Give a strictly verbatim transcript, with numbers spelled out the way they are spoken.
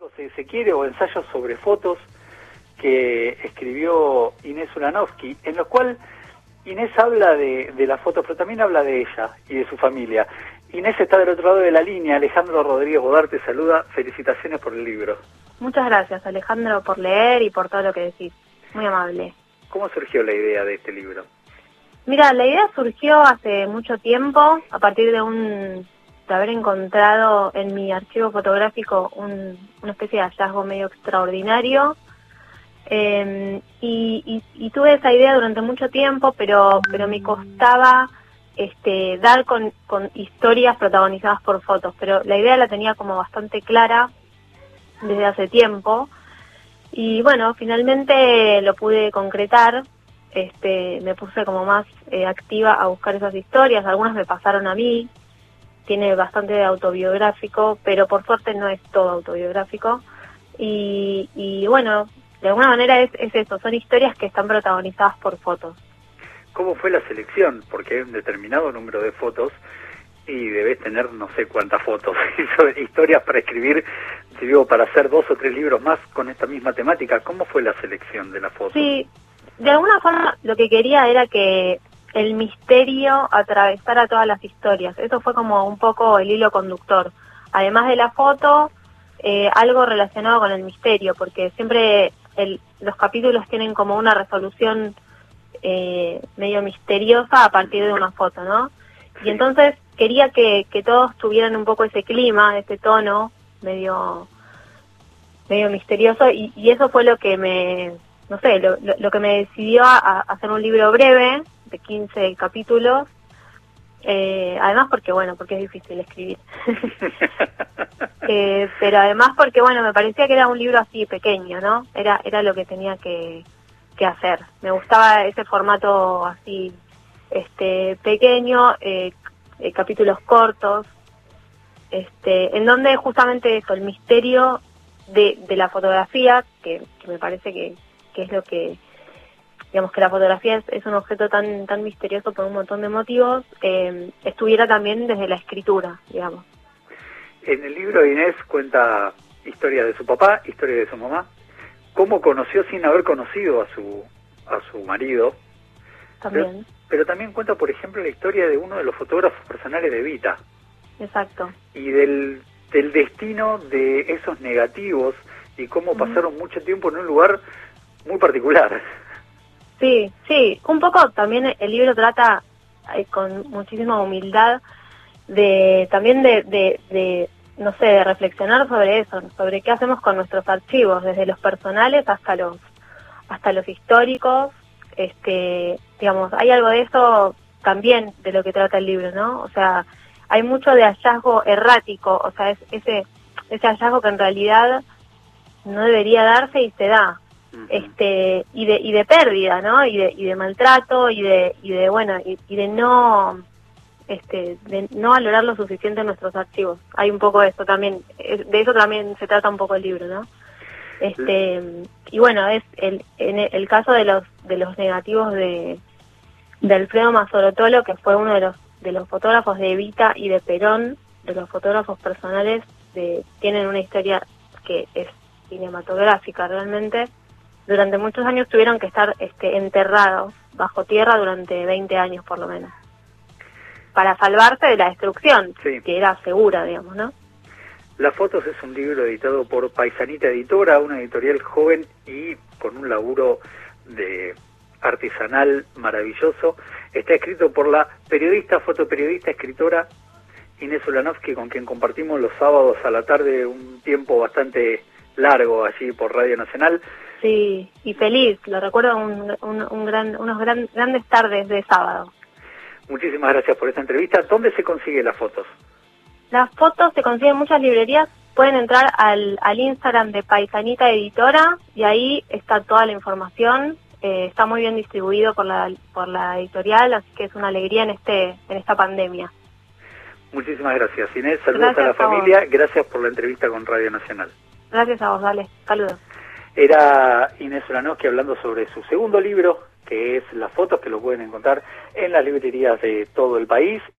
Fotos se, se quiere o ensayos sobre fotos que escribió Inés Ulanovsky, en lo cual Inés habla de, de las fotos, pero también habla de ella y de su familia. Inés está del otro lado de la línea. Alejandro Rodríguez Bodar te saluda. Felicitaciones por el libro. Muchas gracias, Alejandro, por leer y por todo lo que decís. Muy amable. ¿Cómo surgió la idea de este libro? Mira, la idea surgió hace mucho tiempo, a partir de un de haber encontrado en mi archivo fotográfico un, una especie de hallazgo medio extraordinario. Eh, y, y, y tuve esa idea durante mucho tiempo, pero pero me costaba este dar con, con historias protagonizadas por fotos, pero la idea la tenía como bastante clara desde hace tiempo, y bueno, finalmente lo pude concretar. Este, me puse como más eh, activa a buscar esas historias, algunas me pasaron a mí, tiene bastante de autobiográfico, pero por suerte no es todo autobiográfico, y, y bueno, de alguna manera es, es eso, son historias que están protagonizadas por fotos. ¿Cómo fue la selección? Porque hay un determinado número de fotos y debes tener no sé cuántas fotos, historias para escribir, digo, para hacer dos o tres libros más con esta misma temática. ¿Cómo fue la selección de las fotos? Sí, de alguna forma lo que quería era que el misterio atravesara todas las historias. Eso fue como un poco el hilo conductor. Además de la foto, eh, algo relacionado con el misterio, porque siempre el, los capítulos tienen como una resolución eh, medio misteriosa a partir de una foto, ¿no? Y entonces quería que, que todos tuvieran un poco ese clima, ese tono medio medio misterioso, y, y eso fue lo que me, no sé, lo, lo, lo que me decidió a, a hacer un libro breve de quince capítulos, eh, además porque, bueno, porque es difícil escribir, eh, pero además porque, bueno, me parecía que era un libro así pequeño, ¿no? Era era lo que tenía que, que hacer. Me gustaba ese formato así, este pequeño, eh, eh, capítulos cortos, este en donde justamente eso, el misterio de, de la fotografía, que, que me parece que, que es lo que, digamos, que la fotografía es, es un objeto tan tan misterioso por un montón de motivos, eh, estuviera también desde la escritura, digamos. En el libro Inés cuenta historia de su papá, historia de su mamá, cómo conoció sin haber conocido a su a su marido. También. Pero, pero también cuenta, por ejemplo, la historia de uno de los fotógrafos personales de Evita. Exacto. Y del, del destino de esos negativos y cómo uh-huh. pasaron mucho tiempo en un lugar muy particular. Sí, sí. Un poco también el libro trata eh, con muchísima humildad de también de, de, de, no sé, de reflexionar sobre eso, sobre qué hacemos con nuestros archivos, desde los personales hasta los hasta los históricos. Este, digamos, hay algo de eso también de lo que trata el libro, ¿no? O sea, hay mucho de hallazgo errático, o sea, es ese ese hallazgo que en realidad no debería darse y se da, uh-huh. este y de y de pérdida, ¿no? Y de y de maltrato y de y de bueno y, y de no este de no valorar lo suficiente nuestros archivos. Hay un poco de eso también, de eso también se trata un poco el libro, ¿no? Este y bueno, es el en el caso de los de los negativos de de Alfredo Mazzolotolo, que fue uno de los de los fotógrafos de Evita y de Perón, de los fotógrafos personales, de, tienen una historia que es cinematográfica realmente. Durante muchos años tuvieron que estar este enterrados bajo tierra durante veinte años por lo menos, para salvarse de la destrucción, sí, que era segura, digamos, ¿no? Las Fotos es un libro editado por Paisanita Editora, una editorial joven y con un laburo de artesanal maravilloso. Está escrito por la periodista, fotoperiodista, escritora Inés Ulanovsky, con quien compartimos los sábados a la tarde un tiempo bastante largo allí por Radio Nacional. Sí, y feliz, lo recuerdo un, un, un gran, unos gran, grandes tardes de sábado. Muchísimas gracias por esta entrevista. ¿Dónde se consiguen las fotos? Las fotos se consiguen en muchas librerías. Pueden entrar al, al Instagram de Paisanita Editora y ahí está toda la información. Eh, está muy bien distribuido por la por la editorial, así que es una alegría en este en esta pandemia. Muchísimas gracias, Inés. Saludos gracias a la a familia. Vos. Gracias por la entrevista con Radio Nacional. Gracias a vos, dale. Saludos. Era Inés Ulanovsky hablando sobre su segundo libro, que es Las Fotos, que lo pueden encontrar en las librerías de todo el país.